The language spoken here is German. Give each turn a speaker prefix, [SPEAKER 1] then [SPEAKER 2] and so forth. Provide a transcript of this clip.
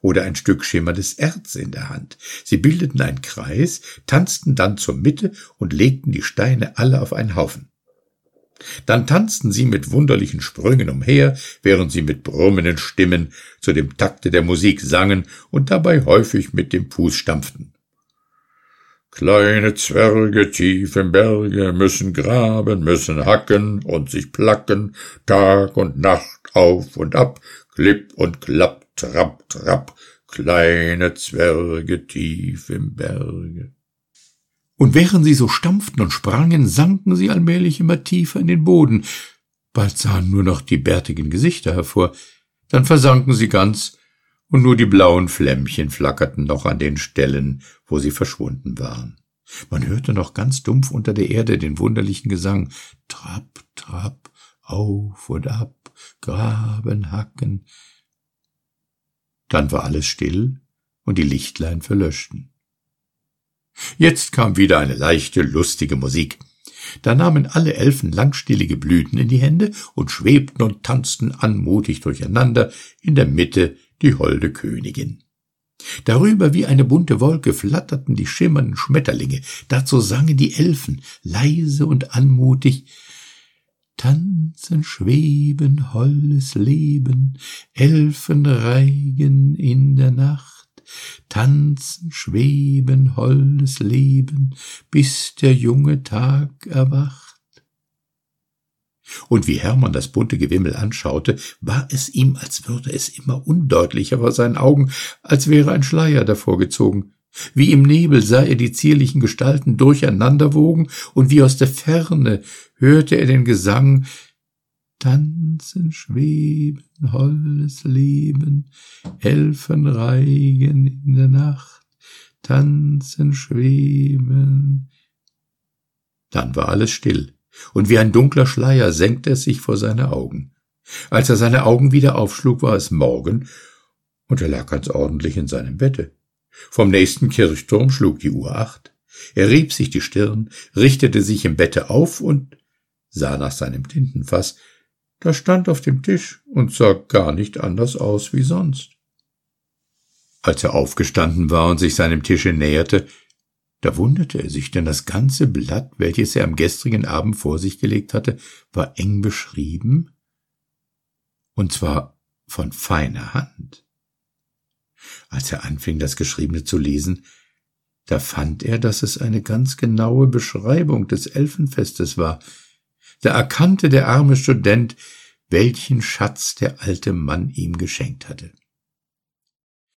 [SPEAKER 1] oder ein Stück schimmerndes Erz in der Hand. Sie bildeten einen Kreis, tanzten dann zur Mitte und legten die Steine alle auf einen Haufen. Dann tanzten sie mit wunderlichen Sprüngen umher, während sie mit brummenden Stimmen zu dem Takte der Musik sangen und dabei häufig mit dem Fuß stampften. Kleine Zwerge tief im Berge müssen graben, müssen hacken und sich placken, Tag und Nacht auf und ab, klipp und klapp, trapp, trapp, kleine Zwerge tief im Berge. Und während sie so stampften und sprangen, sanken sie allmählich immer tiefer in den Boden. Bald sahen nur noch die bärtigen Gesichter hervor, dann versanken sie ganz, und nur die blauen Flämmchen flackerten noch an den Stellen, wo sie verschwunden waren. Man hörte noch ganz dumpf unter der Erde den wunderlichen Gesang. Trapp, trapp, auf und ab, graben, hacken. Dann war alles still und die Lichtlein verlöschten. Jetzt kam wieder eine leichte, lustige Musik. Da nahmen alle Elfen langstielige Blüten in die Hände und schwebten und tanzten anmutig durcheinander, in der Mitte die holde Königin. Darüber wie eine bunte Wolke flatterten die schimmernden Schmetterlinge, dazu sangen die Elfen, leise und anmutig, Tanzen, schweben, holdes Leben, Elfenreigen in der Nacht. Tanzen, schweben, holdes Leben, bis der junge Tag erwacht. Und wie Hermann das bunte Gewimmel anschaute, war es ihm, als würde es immer undeutlicher vor seinen Augen, als wäre ein Schleier davor gezogen. Wie im Nebel sah er die zierlichen Gestalten durcheinanderwogen, und wie aus der Ferne hörte er den Gesang, Tanzen, schweben, holdes Leben, Elfenreigen in der Nacht, tanzen, schweben. Dann war alles still, und wie ein dunkler Schleier senkte es sich vor seine Augen. Als er seine Augen wieder aufschlug, war es Morgen, und er lag ganz ordentlich in seinem Bette. Vom nächsten Kirchturm schlug die Uhr 8. Er rieb sich die Stirn, richtete sich im Bette auf und sah nach seinem Tintenfass. Das stand auf dem Tisch und sah gar nicht anders aus wie sonst. Als er aufgestanden war und sich seinem Tische näherte, da wunderte er sich, denn das ganze Blatt, welches er am gestrigen Abend vor sich gelegt hatte, war eng beschrieben, und zwar von feiner Hand. Als er anfing, das Geschriebene zu lesen, da fand er, dass es eine ganz genaue Beschreibung des Elfenfestes war. Da erkannte der arme Student, welchen Schatz der alte Mann ihm geschenkt hatte.